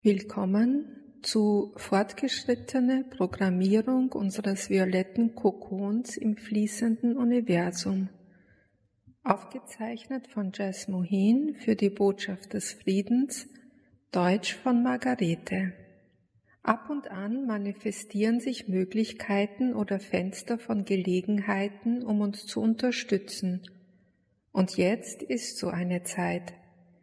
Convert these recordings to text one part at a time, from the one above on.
Willkommen zu fortgeschrittene Programmierung unseres violetten Kokons im fließenden Universum. Aufgezeichnet von Jess Mohin für die Botschaft des Friedens, Deutsch von Margarete. Ab und an manifestieren sich Möglichkeiten oder Fenster von Gelegenheiten, um uns zu unterstützen. Und jetzt ist so eine Zeit.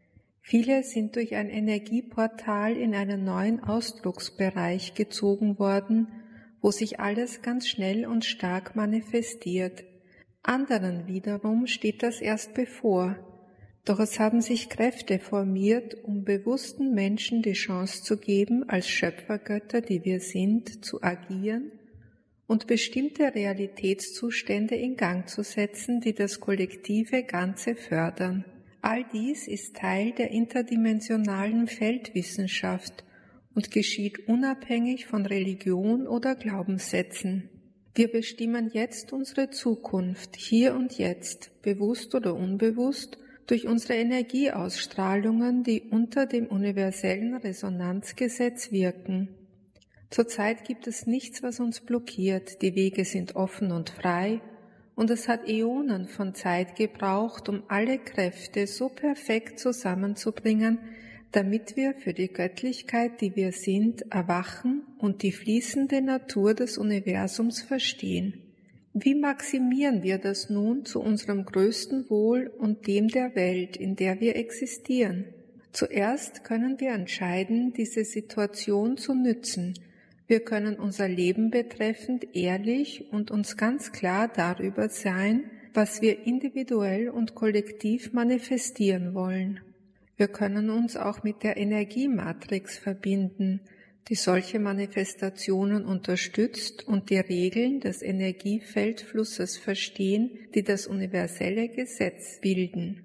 Viele sind durch ein Energieportal in einen neuen Ausdrucksbereich gezogen worden, wo sich alles ganz schnell und stark manifestiert. Anderen wiederum steht das erst bevor. Doch es haben sich Kräfte formiert, um bewussten Menschen die Chance zu geben, als Schöpfergötter, die wir sind, zu agieren und bestimmte Realitätszustände in Gang zu setzen, die das kollektive Ganze fördern. All dies ist Teil der interdimensionalen Feldwissenschaft und geschieht unabhängig von Religion oder Glaubenssätzen. Wir bestimmen jetzt unsere Zukunft, hier und jetzt, bewusst oder unbewusst, durch unsere Energieausstrahlungen, die unter dem universellen Resonanzgesetz wirken. Zurzeit gibt es nichts, was uns blockiert, die Wege sind offen und frei, und es hat Äonen von Zeit gebraucht, um alle Kräfte so perfekt zusammenzubringen, damit wir für die Göttlichkeit, die wir sind, erwachen und die fließende Natur des Universums verstehen. Wie maximieren wir das nun zu unserem größten Wohl und dem der Welt, in der wir existieren? Zuerst können wir entscheiden, diese Situation zu nützen. Wir können unser Leben betreffend ehrlich und uns ganz klar darüber sein, was wir individuell und kollektiv manifestieren wollen. Wir können uns auch mit der Energiematrix verbinden, die solche Manifestationen unterstützt und die Regeln des Energiefeldflusses verstehen, die das universelle Gesetz bilden.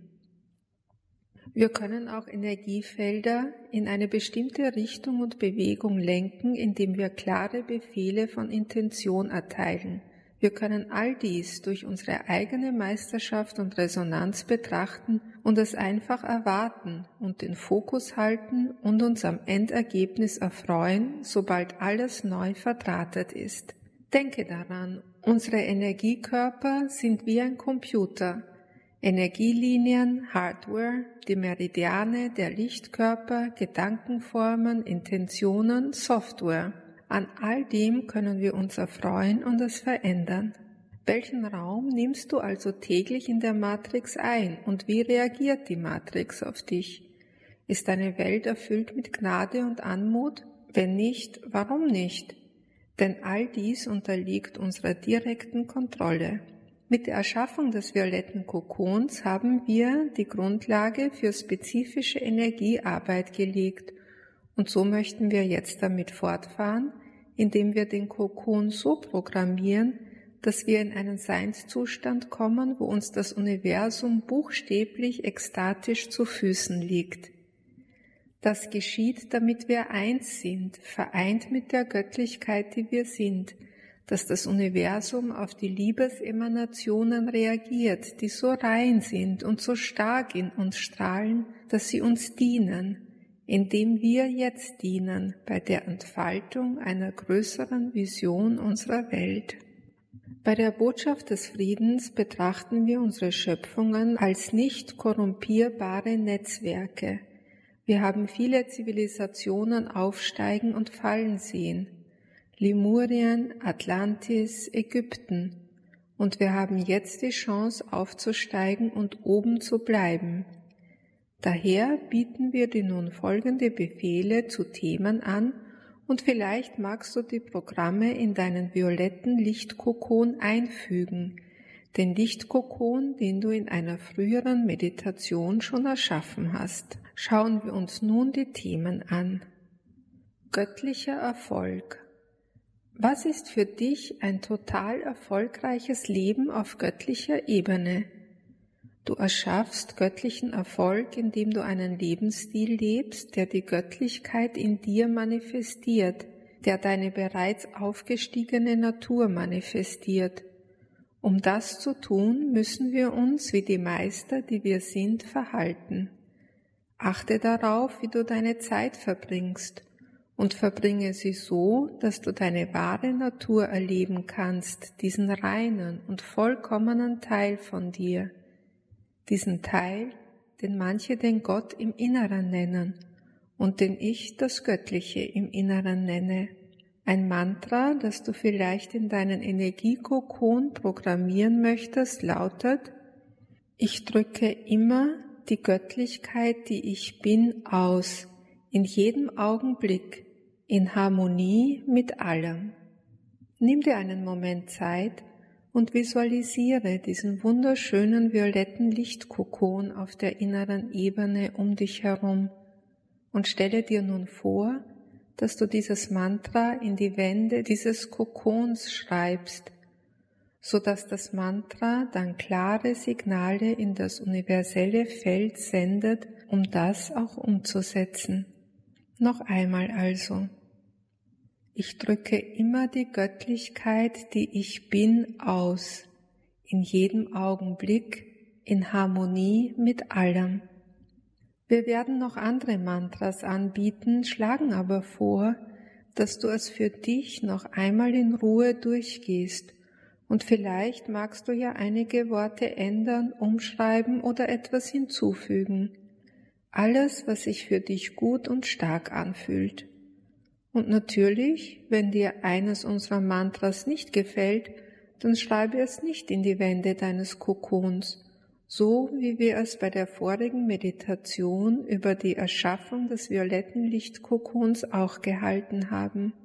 Wir können auch Energiefelder in eine bestimmte Richtung und Bewegung lenken, indem wir klare Befehle von Intention erteilen. Wir können all dies durch unsere eigene Meisterschaft und Resonanz betrachten und es einfach erwarten und den Fokus halten und uns am Endergebnis erfreuen, sobald alles neu verdrahtet ist. Denke daran, unsere Energiekörper sind wie ein Computer. Energielinien, Hardware, die Meridiane, der Lichtkörper, Gedankenformen, Intentionen, Software. An all dem können wir uns erfreuen und es verändern. Welchen Raum nimmst du also täglich in der Matrix ein und wie reagiert die Matrix auf dich? Ist deine Welt erfüllt mit Gnade und Anmut? Wenn nicht, warum nicht? Denn all dies unterliegt unserer direkten Kontrolle. Mit der Erschaffung des violetten Kokons haben wir die Grundlage für spezifische Energiearbeit gelegt und so möchten wir jetzt damit fortfahren, indem wir den Kokon so programmieren, dass wir in einen Seinszustand kommen, wo uns das Universum buchstäblich ekstatisch zu Füßen liegt. Das geschieht, damit wir eins sind, vereint mit der Göttlichkeit, die wir sind, dass das Universum auf die Liebesemanationen reagiert, die so rein sind und so stark in uns strahlen, dass sie uns dienen, indem wir jetzt dienen bei der Entfaltung einer größeren Vision unserer Welt. Bei der Botschaft des Friedens betrachten wir unsere Schöpfungen als nicht korrumpierbare Netzwerke. Wir haben viele Zivilisationen aufsteigen und fallen sehen. Lemurien, Atlantis, Ägypten. Und wir haben jetzt die Chance aufzusteigen und oben zu bleiben. Daher bieten wir dir nun folgende Befehle zu Themen an und vielleicht magst du die Programme in deinen violetten Lichtkokon einfügen, den Lichtkokon, den du in einer früheren Meditation schon erschaffen hast. Schauen wir uns nun die Themen an. Göttlicher Erfolg. Was ist für dich ein total erfolgreiches Leben auf göttlicher Ebene? Du erschaffst göttlichen Erfolg, indem du einen Lebensstil lebst, der die Göttlichkeit in dir manifestiert, der deine bereits aufgestiegene Natur manifestiert. Um das zu tun, müssen wir uns wie die Meister, die wir sind, verhalten. Achte darauf, wie du deine Zeit verbringst und verbringe sie so, dass du deine wahre Natur erleben kannst, diesen reinen und vollkommenen Teil von dir, diesen Teil, den manche den Gott im Inneren nennen und den ich das Göttliche im Inneren nenne. Ein Mantra, das du vielleicht in deinen Energiekokon programmieren möchtest, lautet: Ich drücke immer die Göttlichkeit, die ich bin, aus, in jedem Augenblick, in Harmonie mit allem. Nimm dir einen Moment Zeit und visualisiere diesen wunderschönen violetten Lichtkokon auf der inneren Ebene um dich herum und stelle dir nun vor, dass du dieses Mantra in die Wände dieses Kokons schreibst, so dass das Mantra dann klare Signale in das universelle Feld sendet, um das auch umzusetzen. Noch einmal also. Ich drücke immer die Göttlichkeit, die ich bin, aus, in jedem Augenblick, in Harmonie mit allem. Wir werden noch andere Mantras anbieten, schlagen aber vor, dass du es für dich noch einmal in Ruhe durchgehst und vielleicht magst du ja einige Worte ändern, umschreiben oder etwas hinzufügen. Alles, was sich für dich gut und stark anfühlt. Und natürlich, wenn dir eines unserer Mantras nicht gefällt, dann schreibe es nicht in die Wände deines Kokons, so wie wir es bei der vorigen Meditation über die Erschaffung des violetten Lichtkokons auch gehalten haben.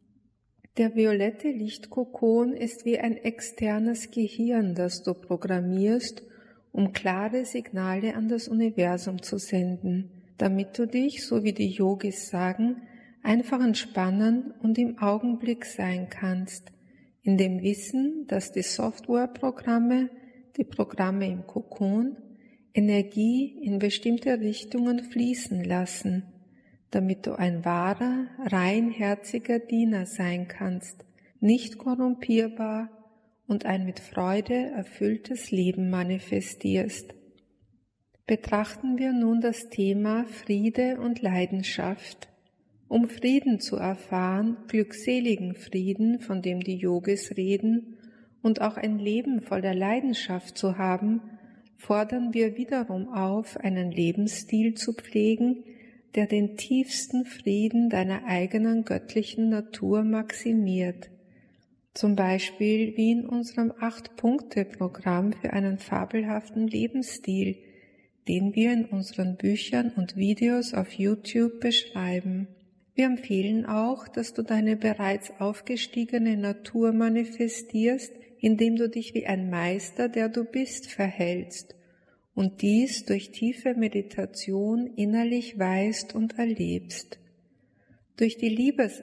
Der violette Lichtkokon ist wie ein externes Gehirn, das du programmierst, um klare Signale an das Universum zu senden, damit du dich, so wie die Yogis sagen, einfach entspannen und im Augenblick sein kannst, in dem Wissen, dass die Softwareprogramme, die Programme im Kokon, Energie in bestimmte Richtungen fließen lassen, damit du ein wahrer, reinherziger Diener sein kannst, nicht korrumpierbar und ein mit Freude erfülltes Leben manifestierst. Betrachten wir nun das Thema Friede und Leidenschaft. Um Frieden zu erfahren, glückseligen Frieden, von dem die Yogis reden, und auch ein Leben voller Leidenschaft zu haben, fordern wir wiederum auf, einen Lebensstil zu pflegen, der den tiefsten Frieden deiner eigenen göttlichen Natur maximiert. Zum Beispiel wie in unserem 8-Punkte-Programm für einen fabelhaften Lebensstil, den wir in unseren Büchern und Videos auf YouTube beschreiben. Wir empfehlen auch, dass du deine bereits aufgestiegene Natur manifestierst, indem du dich wie ein Meister, der du bist, verhältst und dies durch tiefe Meditation innerlich weißt und erlebst. Durch die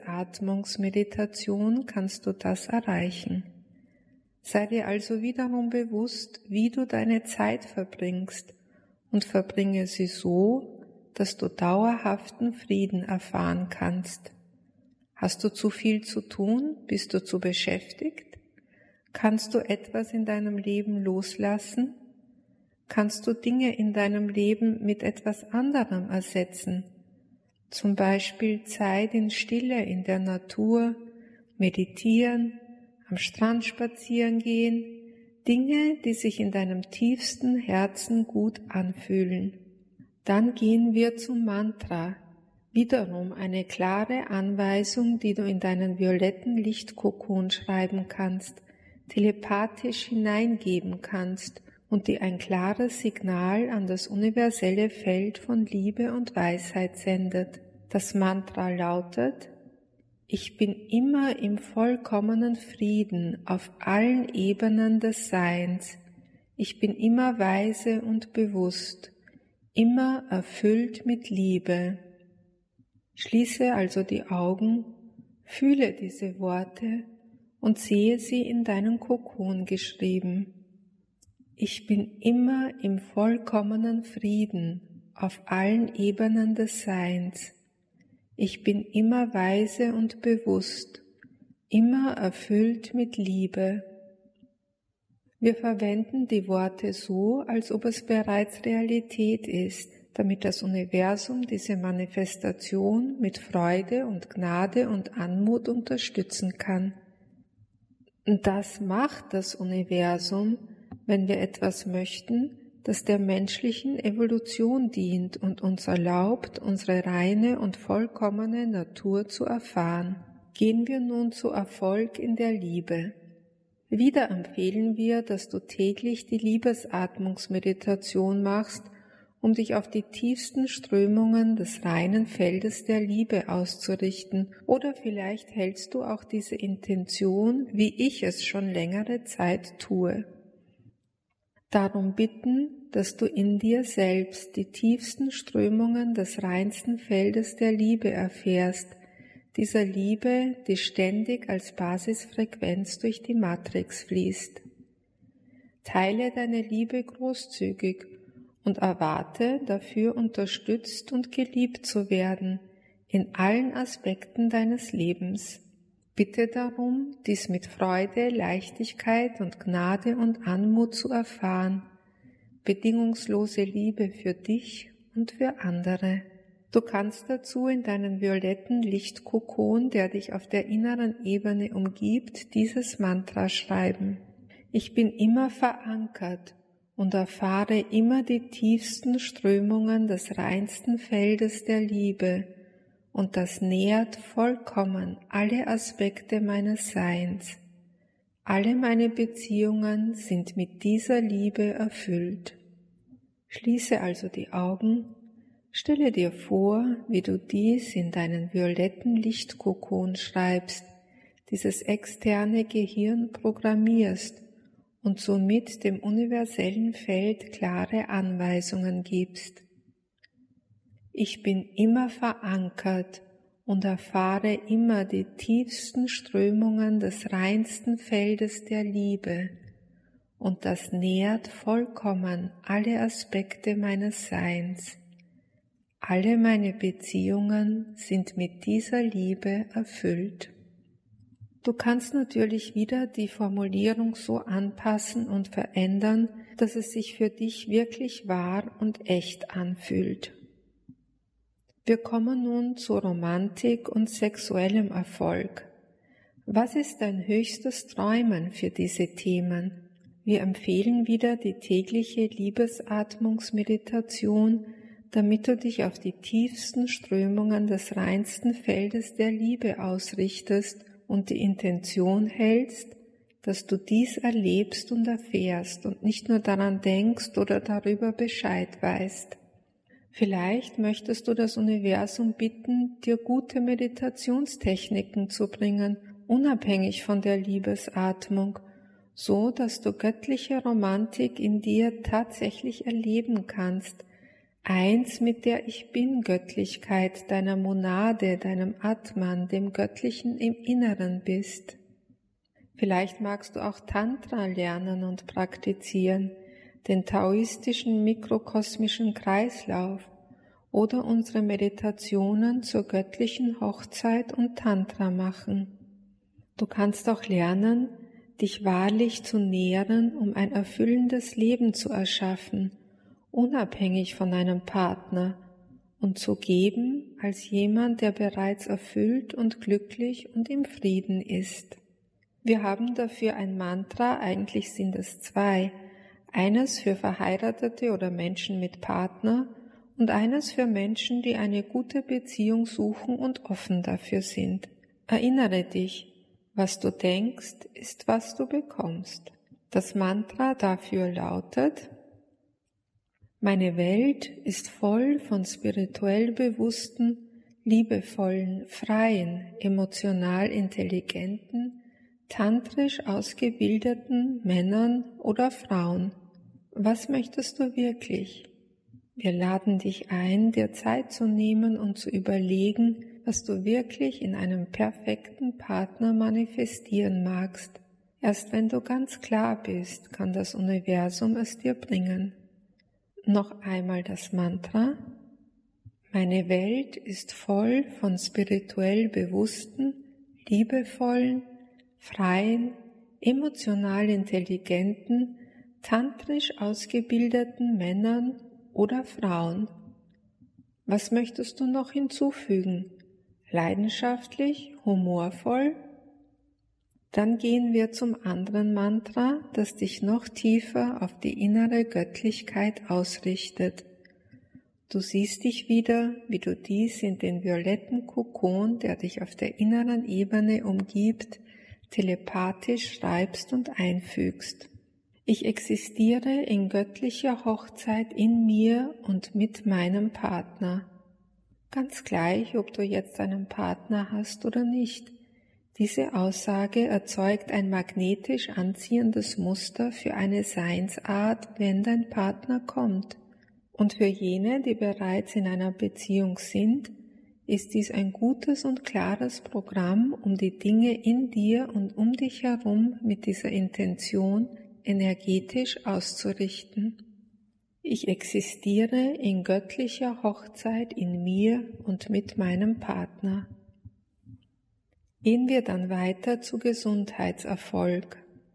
Liebesatmungsmeditation kannst du das erreichen. Sei dir also wiederum bewusst, wie du deine Zeit verbringst und verbringe sie so, dass du dauerhaften Frieden erfahren kannst. Hast du zu viel zu tun? Bist du zu beschäftigt? Kannst du etwas in deinem Leben loslassen? Kannst du Dinge in deinem Leben mit etwas anderem ersetzen? Zum Beispiel Zeit in Stille in der Natur, meditieren, am Strand spazieren gehen, Dinge, die sich in deinem tiefsten Herzen gut anfühlen. Dann gehen wir zum Mantra, wiederum eine klare Anweisung, die du in deinen violetten Lichtkokon schreiben kannst, telepathisch hineingeben kannst und die ein klares Signal an das universelle Feld von Liebe und Weisheit sendet. Das Mantra lautet: Ich bin immer im vollkommenen Frieden auf allen Ebenen des Seins. Ich bin immer weise und bewusst, immer erfüllt mit Liebe. Schließe also die Augen, fühle diese Worte und sehe sie in deinen Kokon geschrieben. Ich bin immer im vollkommenen Frieden auf allen Ebenen des Seins. Ich bin immer weise und bewusst, immer erfüllt mit Liebe. Wir verwenden die Worte so, als ob es bereits Realität ist, damit das Universum diese Manifestation mit Freude und Gnade und Anmut unterstützen kann. Und das macht das Universum, wenn wir etwas möchten, das der menschlichen Evolution dient und uns erlaubt, unsere reine und vollkommene Natur zu erfahren. Gehen wir nun zu Erfolg in der Liebe. Wieder empfehlen wir, dass du täglich die Liebesatmungsmeditation machst, um dich auf die tiefsten Strömungen des reinen Feldes der Liebe auszurichten, oder vielleicht hältst du auch diese Intention, wie ich es schon längere Zeit tue. Darum bitten, dass du in dir selbst die tiefsten Strömungen des reinsten Feldes der Liebe erfährst, dieser Liebe, die ständig als Basisfrequenz durch die Matrix fließt. Teile deine Liebe großzügig und erwarte, dafür unterstützt und geliebt zu werden, in allen Aspekten deines Lebens. Bitte darum, dies mit Freude, Leichtigkeit und Gnade und Anmut zu erfahren, bedingungslose Liebe für dich und für andere. Du kannst dazu in deinen violetten Lichtkokon, der dich auf der inneren Ebene umgibt, dieses Mantra schreiben. Ich bin immer verankert und erfahre immer die tiefsten Strömungen des reinsten Feldes der Liebe, und das nährt vollkommen alle Aspekte meines Seins. Alle meine Beziehungen sind mit dieser Liebe erfüllt. Schließe also die Augen, stelle dir vor, wie du dies in deinen violetten Lichtkokon schreibst, dieses externe Gehirn programmierst und somit dem universellen Feld klare Anweisungen gibst. Ich bin immer verankert und erfahre immer die tiefsten Strömungen des reinsten Feldes der Liebe, und das nährt vollkommen alle Aspekte meines Seins. Alle meine Beziehungen sind mit dieser Liebe erfüllt. Du kannst natürlich wieder die Formulierung so anpassen und verändern, dass es sich für dich wirklich wahr und echt anfühlt. Wir kommen nun zu Romantik und sexuellem Erfolg. Was ist dein höchstes Träumen für diese Themen? Wir empfehlen wieder die tägliche Liebesatmungsmeditation, damit du dich auf die tiefsten Strömungen des reinsten Feldes der Liebe ausrichtest und die Intention hältst, dass du dies erlebst und erfährst und nicht nur daran denkst oder darüber Bescheid weißt. Vielleicht möchtest du das Universum bitten, dir gute Meditationstechniken zu bringen, unabhängig von der Liebesatmung, so dass du göttliche Romantik in dir tatsächlich erleben kannst, eins mit der Ich-Bin-Göttlichkeit deiner Monade, deinem Atman, dem Göttlichen im Inneren bist. Vielleicht magst du auch Tantra lernen und praktizieren, den taoistischen mikrokosmischen Kreislauf oder unsere Meditationen zur göttlichen Hochzeit und Tantra machen. Du kannst auch lernen, dich wahrlich zu nähren, um ein erfüllendes Leben zu erschaffen, unabhängig von einem Partner, und zu geben als jemand, der bereits erfüllt und glücklich und im Frieden ist. Wir haben dafür ein Mantra, eigentlich sind es zwei, eines für Verheiratete oder Menschen mit Partner und eines für Menschen, die eine gute Beziehung suchen und offen dafür sind. Erinnere dich, was du denkst, ist, was du bekommst. Das Mantra dafür lautet: Meine Welt ist voll von spirituell bewussten, liebevollen, freien, emotional intelligenten, tantrisch ausgebildeten Männern oder Frauen. Was möchtest du wirklich? Wir laden dich ein, dir Zeit zu nehmen und zu überlegen, was du wirklich in einem perfekten Partner manifestieren magst. Erst wenn du ganz klar bist, kann das Universum es dir bringen. Noch einmal das Mantra: Meine Welt ist voll von spirituell bewussten, liebevollen, freien, emotional intelligenten, tantrisch ausgebildeten Männern oder Frauen. Was möchtest du noch hinzufügen? Leidenschaftlich, humorvoll? Dann gehen wir zum anderen Mantra, das dich noch tiefer auf die innere Göttlichkeit ausrichtet. Du siehst dich wieder, wie du dies in den violetten Kokon, der dich auf der inneren Ebene umgibt, telepathisch schreibst und einfügst. Ich existiere in göttlicher Hochzeit in mir und mit meinem Partner. Ganz gleich, ob du jetzt einen Partner hast oder nicht. Diese Aussage erzeugt ein magnetisch anziehendes Muster für eine Seinsart, wenn dein Partner kommt. Und für jene, die bereits in einer Beziehung sind, ist dies ein gutes und klares Programm, um die Dinge in dir und um dich herum mit dieser Intention energetisch auszurichten. Ich existiere in göttlicher Hochzeit in mir und mit meinem Partner. Gehen wir dann weiter zu Gesundheitserfolg.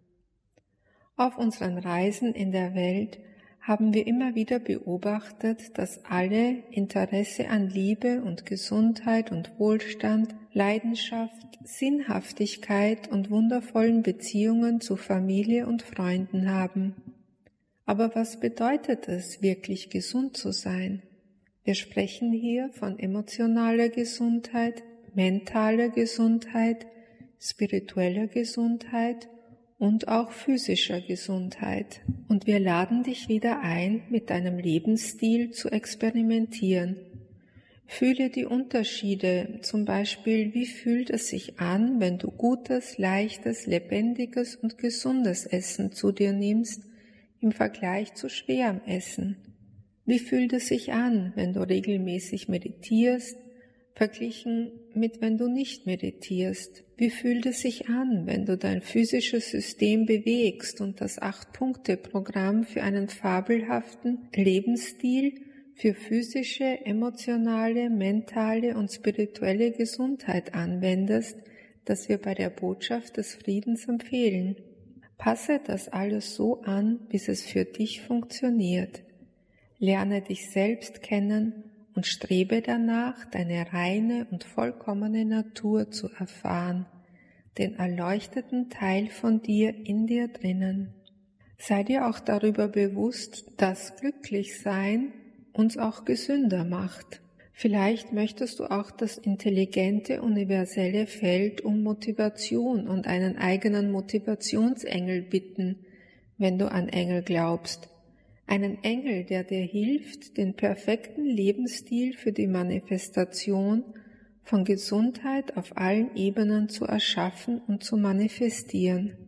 Auf unseren Reisen in der Welt haben wir immer wieder beobachtet, dass alle Interesse an Liebe und Gesundheit und Wohlstand, Leidenschaft, Sinnhaftigkeit und wundervollen Beziehungen zu Familie und Freunden haben. Aber was bedeutet es, wirklich gesund zu sein? Wir sprechen hier von emotionaler Gesundheit, mentaler Gesundheit, spiritueller Gesundheit und auch physischer Gesundheit. Und wir laden dich wieder ein, mit deinem Lebensstil zu experimentieren. Fühle die Unterschiede, zum Beispiel, wie fühlt es sich an, wenn du gutes, leichtes, lebendiges und gesundes Essen zu dir nimmst, im Vergleich zu schwerem Essen? Wie fühlt es sich an, wenn du regelmäßig meditierst, verglichen mit wenn du nicht meditierst? Wie fühlt es sich an, wenn du dein physisches System bewegst und das 8-Punkte-Programm für einen fabelhaften Lebensstil für physische, emotionale, mentale und spirituelle Gesundheit anwendest, das wir bei der Botschaft des Friedens empfehlen? Passe das alles so an, bis es für dich funktioniert. Lerne dich selbst kennen und strebe danach, deine reine und vollkommene Natur zu erfahren, den erleuchteten Teil von dir in dir drinnen. Sei dir auch darüber bewusst, dass Glücklichsein uns auch gesünder macht. Vielleicht möchtest du auch das intelligente, universelle Feld um Motivation und einen eigenen Motivationsengel bitten, wenn du an Engel glaubst. Einen Engel, der dir hilft, den perfekten Lebensstil für die Manifestation von Gesundheit auf allen Ebenen zu erschaffen und zu manifestieren.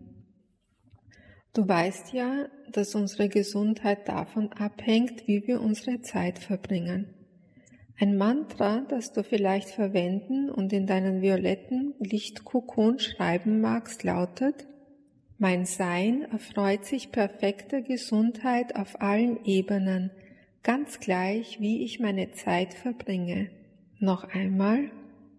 Du weißt ja, dass unsere Gesundheit davon abhängt, wie wir unsere Zeit verbringen. Ein Mantra, das du vielleicht verwenden und in deinen violetten Lichtkokon schreiben magst, lautet: Mein Sein erfreut sich perfekter Gesundheit auf allen Ebenen, ganz gleich, wie ich meine Zeit verbringe. Noch einmal.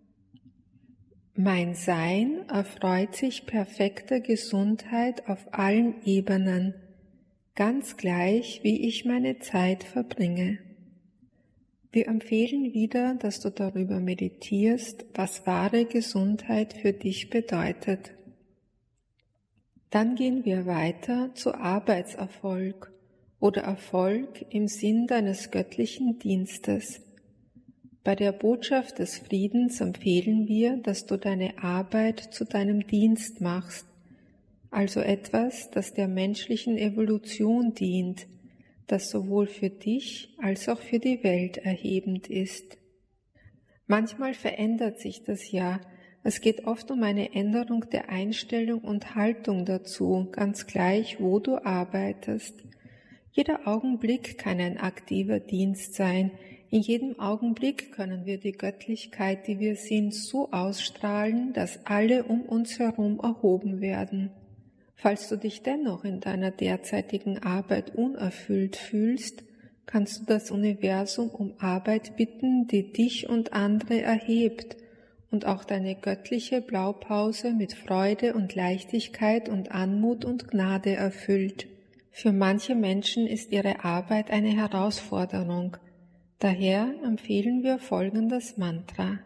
Mein Sein erfreut sich perfekter Gesundheit auf allen Ebenen, ganz gleich, wie ich meine Zeit verbringe. Wir empfehlen wieder, dass du darüber meditierst, was wahre Gesundheit für dich bedeutet. Dann gehen wir weiter zu Arbeitserfolg oder Erfolg im Sinn deines göttlichen Dienstes. Bei der Botschaft des Friedens empfehlen wir, dass du deine Arbeit zu deinem Dienst machst, also etwas, das der menschlichen Evolution dient, das sowohl für dich als auch für die Welt erhebend ist. Manchmal verändert sich das ja. Es geht oft um eine Änderung der Einstellung und Haltung dazu, ganz gleich, wo du arbeitest. Jeder Augenblick kann ein aktiver Dienst sein. In jedem Augenblick können wir die Göttlichkeit, die wir sind, so ausstrahlen, dass alle um uns herum erhoben werden. Falls du dich dennoch in deiner derzeitigen Arbeit unerfüllt fühlst, kannst du das Universum um Arbeit bitten, die dich und andere erhebt und auch deine göttliche Blaupause mit Freude und Leichtigkeit und Anmut und Gnade erfüllt. Für manche Menschen ist ihre Arbeit eine Herausforderung. Daher empfehlen wir folgendes Mantra.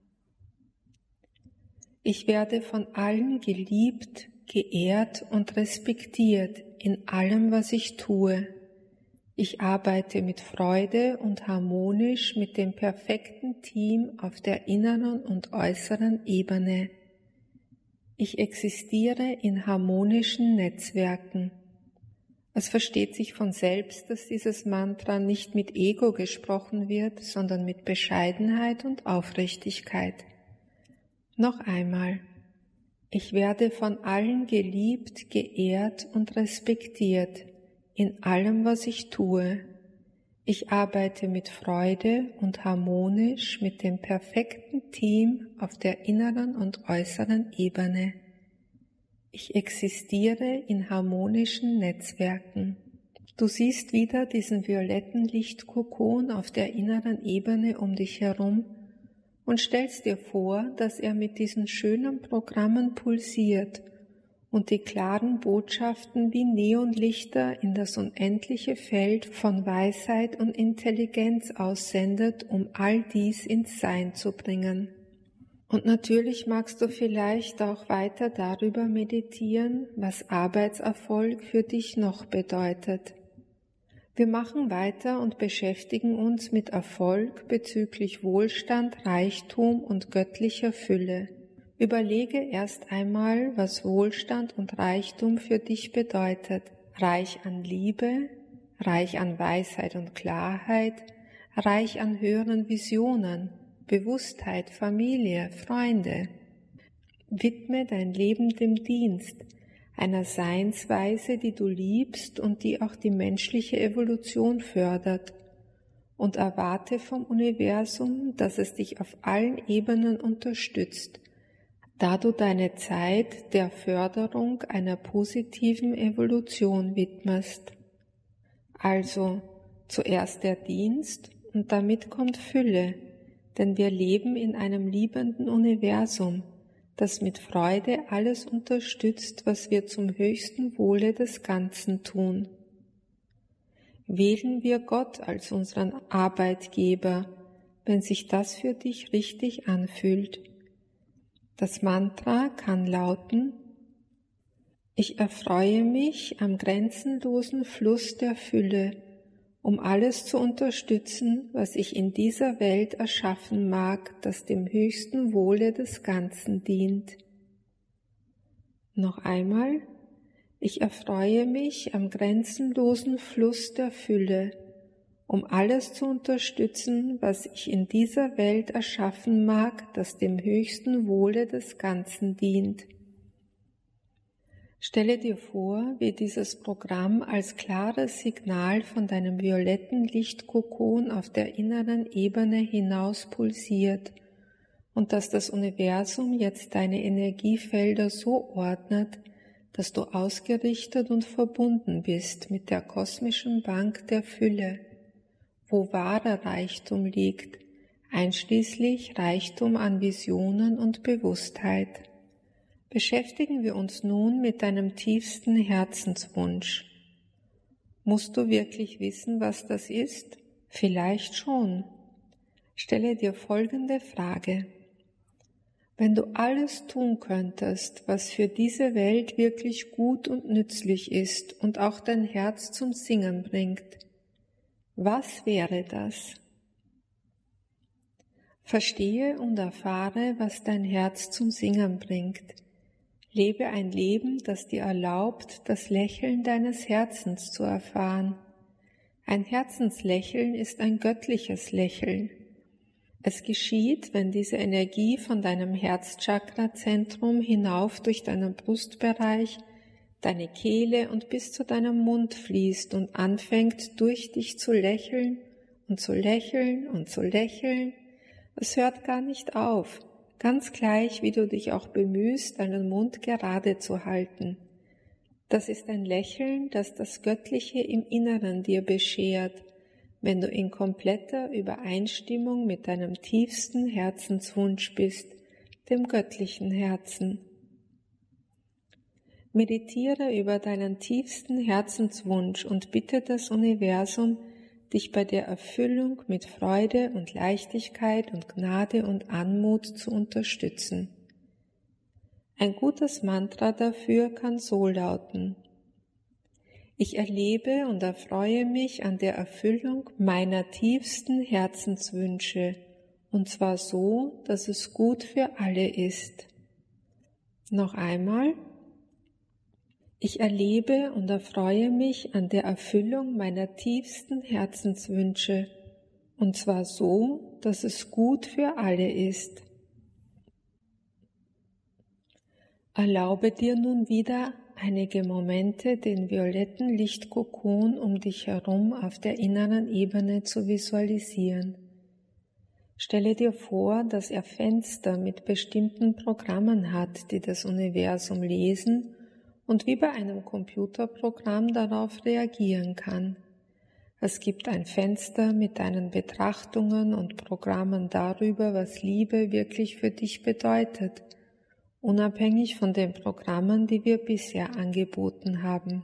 Ich werde von allen geliebt, geehrt und respektiert in allem, was ich tue. Ich arbeite mit Freude und harmonisch mit dem perfekten Team auf der inneren und äußeren Ebene. Ich existiere in harmonischen Netzwerken. Es versteht sich von selbst, dass dieses Mantra nicht mit Ego gesprochen wird, sondern mit Bescheidenheit und Aufrichtigkeit. Noch einmal. Ich werde von allen geliebt, geehrt und respektiert in allem, was ich tue. Ich arbeite mit Freude und harmonisch mit dem perfekten Team auf der inneren und äußeren Ebene. Ich existiere in harmonischen Netzwerken. Du siehst wieder diesen violetten Lichtkokon auf der inneren Ebene um dich herum und stellst dir vor, dass er mit diesen schönen Programmen pulsiert und die klaren Botschaften wie Neonlichter in das unendliche Feld von Weisheit und Intelligenz aussendet, um all dies ins Sein zu bringen. Und natürlich magst du vielleicht auch weiter darüber meditieren, was Arbeitserfolg für dich noch bedeutet. Wir machen weiter und beschäftigen uns mit Erfolg bezüglich Wohlstand, Reichtum und göttlicher Fülle. Überlege erst einmal, was Wohlstand und Reichtum für dich bedeutet. Reich an Liebe, reich an Weisheit und Klarheit, reich an höheren Visionen, Bewusstheit, Familie, Freunde. Widme dein Leben dem Dienst, einer Seinsweise, die du liebst und die auch die menschliche Evolution fördert, und erwarte vom Universum, dass es dich auf allen Ebenen unterstützt, da du deine Zeit der Förderung einer positiven Evolution widmest. Also zuerst der Dienst und damit kommt Fülle, denn wir leben in einem liebenden Universum, das mit Freude alles unterstützt, was wir zum höchsten Wohle des Ganzen tun. Wählen wir Gott als unseren Arbeitgeber, wenn sich das für dich richtig anfühlt. Das Mantra kann lauten: Ich erfreue mich am grenzenlosen Fluss der Fülle, um alles zu unterstützen, was ich in dieser Welt erschaffen mag, das dem höchsten Wohle des Ganzen dient. Noch einmal, ich erfreue mich am grenzenlosen Fluss der Fülle, um alles zu unterstützen, was ich in dieser Welt erschaffen mag, das dem höchsten Wohle des Ganzen dient. Stelle dir vor, wie dieses Programm als klares Signal von deinem violetten Lichtkokon auf der inneren Ebene hinaus pulsiert und dass das Universum jetzt deine Energiefelder so ordnet, dass du ausgerichtet und verbunden bist mit der kosmischen Bank der Fülle, wo wahrer Reichtum liegt, einschließlich Reichtum an Visionen und Bewusstheit. Beschäftigen wir uns nun mit deinem tiefsten Herzenswunsch. Musst du wirklich wissen, was das ist? Vielleicht schon. Stelle dir folgende Frage. Wenn du alles tun könntest, was für diese Welt wirklich gut und nützlich ist und auch dein Herz zum Singen bringt, was wäre das? Verstehe und erfahre, was dein Herz zum Singen bringt. Lebe ein Leben, das dir erlaubt, das Lächeln deines Herzens zu erfahren. Ein Herzenslächeln ist ein göttliches Lächeln. Es geschieht, wenn diese Energie von deinem Herzchakra-Zentrum hinauf durch deinen Brustbereich, deine Kehle und bis zu deinem Mund fließt und anfängt, durch dich zu lächeln und zu lächeln und zu lächeln. Es hört gar nicht auf, ganz gleich, wie du dich auch bemühst, deinen Mund gerade zu halten. Das ist ein Lächeln, das das Göttliche im Inneren dir beschert, wenn du in kompletter Übereinstimmung mit deinem tiefsten Herzenswunsch bist, dem göttlichen Herzen. Meditiere über deinen tiefsten Herzenswunsch und bitte das Universum, dich bei der Erfüllung mit Freude und Leichtigkeit und Gnade und Anmut zu unterstützen. Ein gutes Mantra dafür kann so lauten: Ich erlebe und erfreue mich an der Erfüllung meiner tiefsten Herzenswünsche, und zwar so, dass es gut für alle ist. Noch einmal. Ich erlebe und erfreue mich an der Erfüllung meiner tiefsten Herzenswünsche, und zwar so, dass es gut für alle ist. Erlaube dir nun wieder einige Momente, den violetten Lichtkokon um dich herum auf der inneren Ebene zu visualisieren. Stelle dir vor, dass er Fenster mit bestimmten Programmen hat, die das Universum lesen und wie bei einem Computerprogramm darauf reagieren kann. Es gibt ein Fenster mit deinen Betrachtungen und Programmen darüber, was Liebe wirklich für dich bedeutet, unabhängig von den Programmen, die wir bisher angeboten haben.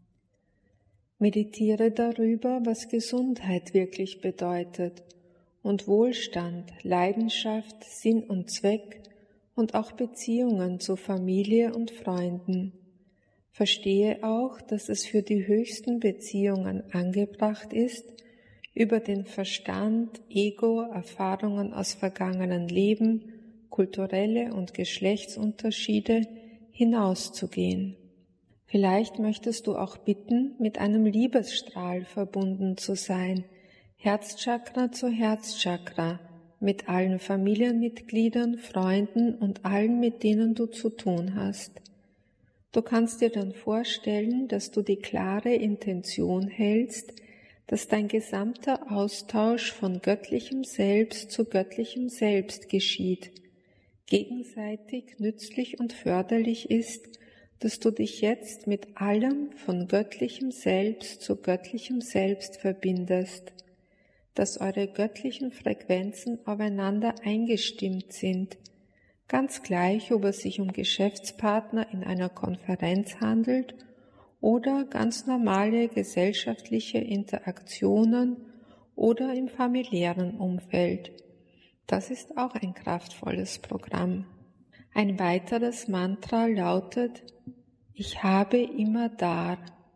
Meditiere darüber, was Gesundheit wirklich bedeutet und Wohlstand, Leidenschaft, Sinn und Zweck und auch Beziehungen zu Familie und Freunden. Verstehe auch, dass es für die höchsten Beziehungen angebracht ist, über den Verstand, Ego, Erfahrungen aus vergangenen Leben, kulturelle und Geschlechtsunterschiede hinauszugehen. Vielleicht möchtest du auch bitten, mit einem Liebesstrahl verbunden zu sein, Herzchakra zu Herzchakra, mit allen Familienmitgliedern, Freunden und allen, mit denen du zu tun hast. Du kannst dir dann vorstellen, dass du die klare Intention hältst, dass dein gesamter Austausch von göttlichem Selbst zu göttlichem Selbst geschieht, gegenseitig nützlich und förderlich ist, dass du dich jetzt mit allem von göttlichem Selbst zu göttlichem Selbst verbindest, dass eure göttlichen Frequenzen aufeinander eingestimmt sind, ganz gleich, ob es sich um Geschäftspartner in einer Konferenz handelt oder ganz normale gesellschaftliche Interaktionen oder im familiären Umfeld. Das ist auch ein kraftvolles Programm. Ein weiteres Mantra lautet: Ich habe immer da.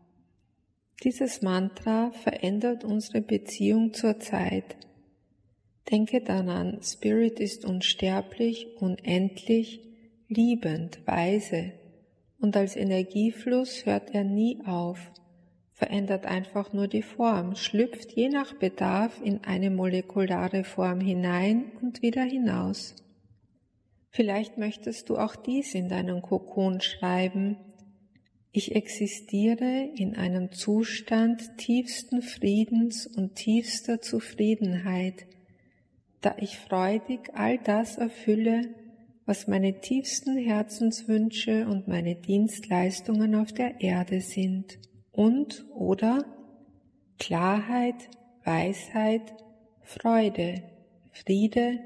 Dieses Mantra verändert unsere Beziehung zur Zeit. Denke daran, Spirit ist unsterblich, unendlich, liebend, weise und als Energiefluss hört er nie auf, verändert einfach nur die Form, schlüpft je nach Bedarf in eine molekulare Form hinein und wieder hinaus. Vielleicht möchtest du auch dies in deinen Kokon schreiben: Ich existiere in einem Zustand tiefsten Friedens und tiefster Zufriedenheit, da ich freudig all das erfülle, was meine tiefsten Herzenswünsche und meine Dienstleistungen auf der Erde sind. Und oder Klarheit, Weisheit, Freude, Friede,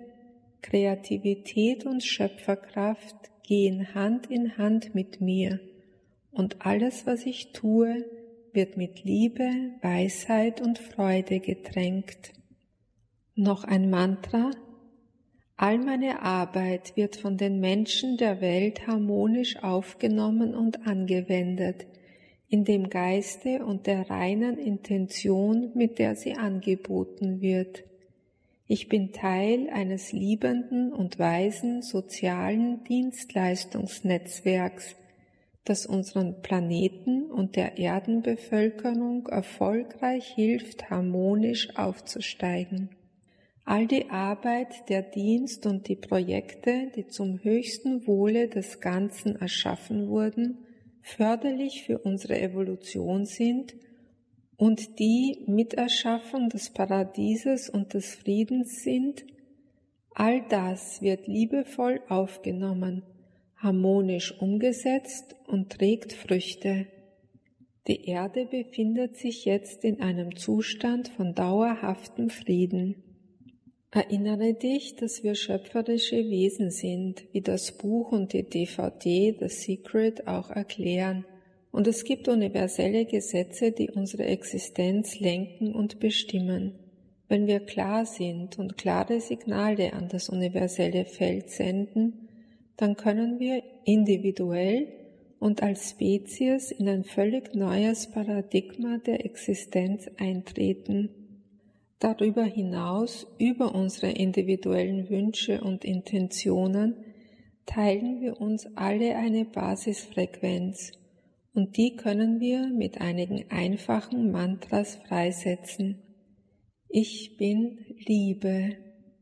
Kreativität und Schöpferkraft gehen Hand in Hand mit mir und alles, was ich tue, wird mit Liebe, Weisheit und Freude getränkt. Noch ein Mantra: All meine Arbeit wird von den Menschen der Welt harmonisch aufgenommen und angewendet, in dem Geiste und der reinen Intention, mit der sie angeboten wird. Ich bin Teil eines liebenden und weisen sozialen Dienstleistungsnetzwerks, das unseren Planeten und der Erdenbevölkerung erfolgreich hilft, harmonisch aufzusteigen. All die Arbeit, der Dienst und die Projekte, die zum höchsten Wohle des Ganzen erschaffen wurden, förderlich für unsere Evolution sind und die Miterschaffung des Paradieses und des Friedens sind, all das wird liebevoll aufgenommen, harmonisch umgesetzt und trägt Früchte. Die Erde befindet sich jetzt in einem Zustand von dauerhaftem Frieden. Erinnere dich, dass wir schöpferische Wesen sind, wie das Buch und die DVD The Secret auch erklären, Und es gibt universelle Gesetze, die unsere Existenz lenken und bestimmen. Wenn wir klar sind und klare Signale an das universelle Feld senden, dann können wir individuell und als Spezies in ein völlig neues Paradigma der Existenz eintreten. Darüber hinaus, über unsere individuellen Wünsche und Intentionen, teilen wir uns alle eine Basisfrequenz und die können wir mit einigen einfachen Mantras freisetzen. Ich bin Liebe.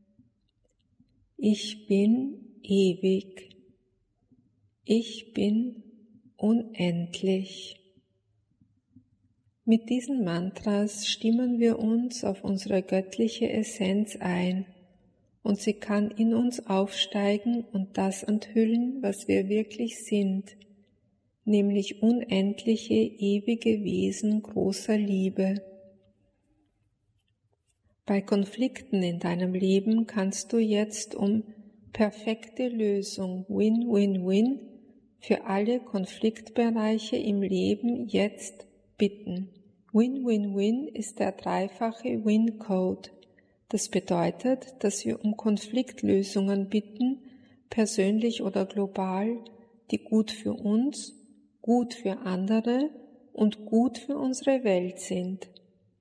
Ich bin ewig. Ich bin unendlich. Mit diesen Mantras stimmen wir uns auf unsere göttliche Essenz ein und sie kann in uns aufsteigen und das enthüllen, was wir wirklich sind, nämlich unendliche, ewige Wesen großer Liebe. Bei Konflikten in deinem Leben kannst du jetzt um perfekte Lösung, Win-Win-Win, für alle Konfliktbereiche im Leben jetzt bitten. Win-Win-Win ist der dreifache Win-Code. Das bedeutet, dass wir um Konfliktlösungen bitten, persönlich oder global, die gut für uns, gut für andere und gut für unsere Welt sind.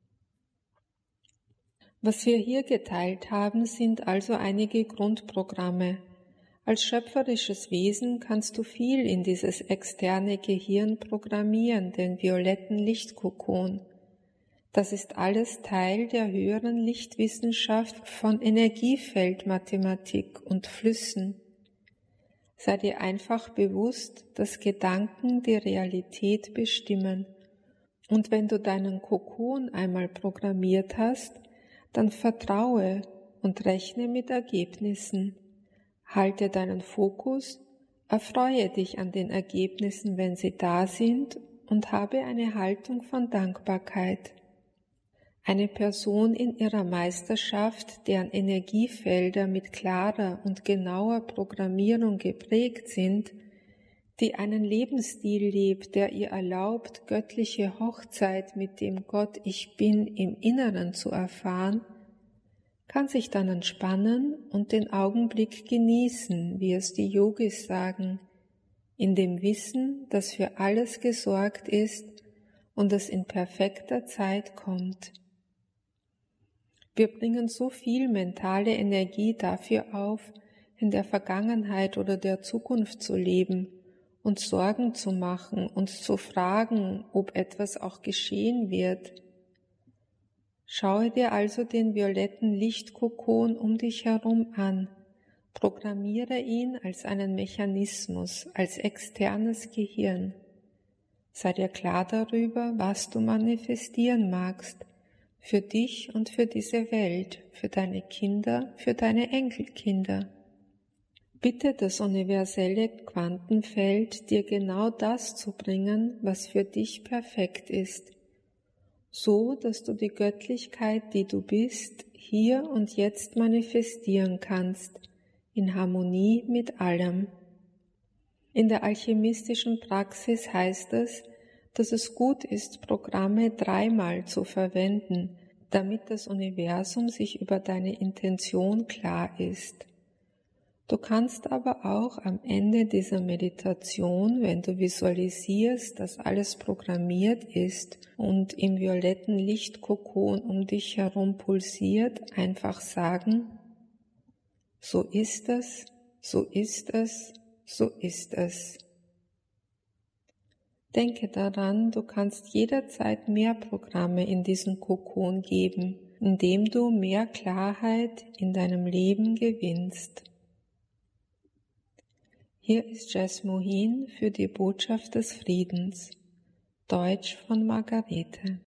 Was wir hier geteilt haben, sind also einige Grundprogramme. Als schöpferisches Wesen kannst du viel in dieses externe Gehirn programmieren, den violetten Lichtkokon. Das ist alles Teil der höheren Lichtwissenschaft von Energiefeldmathematik und Flüssen. Sei dir einfach bewusst, dass Gedanken die Realität bestimmen. Und wenn du deinen Kokon einmal programmiert hast, dann vertraue und rechne mit Ergebnissen. Halte deinen Fokus, erfreue dich an den Ergebnissen, wenn sie da sind, und habe eine Haltung von Dankbarkeit. Eine Person in ihrer Meisterschaft, deren Energiefelder mit klarer und genauer Programmierung geprägt sind, die einen Lebensstil lebt, der ihr erlaubt, göttliche Hochzeit mit dem Gott Ich Bin im Inneren zu erfahren, kann sich dann entspannen und den Augenblick genießen, wie es die Yogis sagen, in dem Wissen, dass für alles gesorgt ist und es in perfekter Zeit kommt. Wir bringen so viel mentale Energie dafür auf, in der Vergangenheit oder der Zukunft zu leben, uns Sorgen zu machen, uns zu fragen, ob etwas auch geschehen wird. Schaue dir also den violetten Lichtkokon um dich herum an, programmiere ihn als einen Mechanismus, als externes Gehirn. Sei dir klar darüber, was du manifestieren magst, für dich und für diese Welt, für deine Kinder, für deine Enkelkinder. Bitte das universelle Quantenfeld, dir genau das zu bringen, was für dich perfekt ist, so dass du die Göttlichkeit, die du bist, hier und jetzt manifestieren kannst, in Harmonie mit allem. In der alchemistischen Praxis heißt es, dass es gut ist, Programme 3-mal zu verwenden, damit das Universum sich über deine Intention klar ist. Du kannst aber auch am Ende dieser Meditation, wenn du visualisierst, dass alles programmiert ist und im violetten Lichtkokon um dich herum pulsiert, einfach sagen, so ist es, so ist es, so ist es. Denke daran, du kannst jederzeit mehr Programme in diesen Kokon geben, indem du mehr Klarheit in deinem Leben gewinnst. Hier ist Jess Mohin für die Botschaft des Friedens, Deutsch von Margarete.